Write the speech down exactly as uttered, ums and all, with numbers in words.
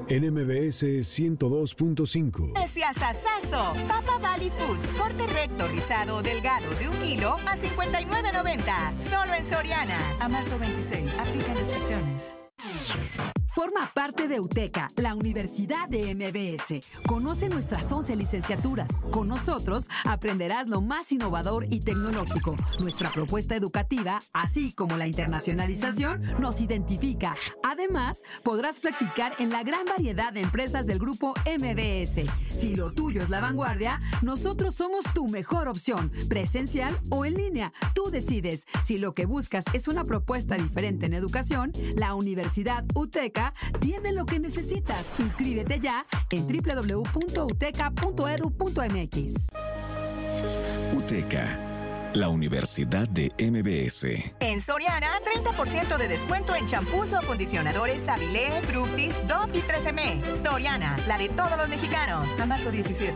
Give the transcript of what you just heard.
en M B S ciento dos punto cinco. Gracias a Sasso, Papa Valley Foods, corte recto, rizado, delgado de un kilo a cincuenta y nueve noventa. Solo en Soriana. A marzo veintiséis. Aplican restricciones. Forma parte de UTECA, la Universidad de M B S. Conoce nuestras once licenciaturas. Con nosotros aprenderás lo más innovador y tecnológico. Nuestra propuesta educativa, así como la internacionalización, nos identifica. Además, podrás practicar en la gran variedad de empresas del grupo M B S. Si lo tuyo es la vanguardia, nosotros somos tu mejor opción, presencial o en línea. Tú decides. Si lo que buscas es una propuesta diferente en educación, la Universidad UTECA tiene lo que necesitas. Inscríbete ya en doble u doble u doble u punto uteca punto edu punto m x. UTECA, la Universidad de M B S. En Soriana, treinta por ciento de descuento en champús o acondicionadores Avilé, Fructis, Dove y tres eme. Soriana, la de todos los mexicanos. A marzo diecisiete.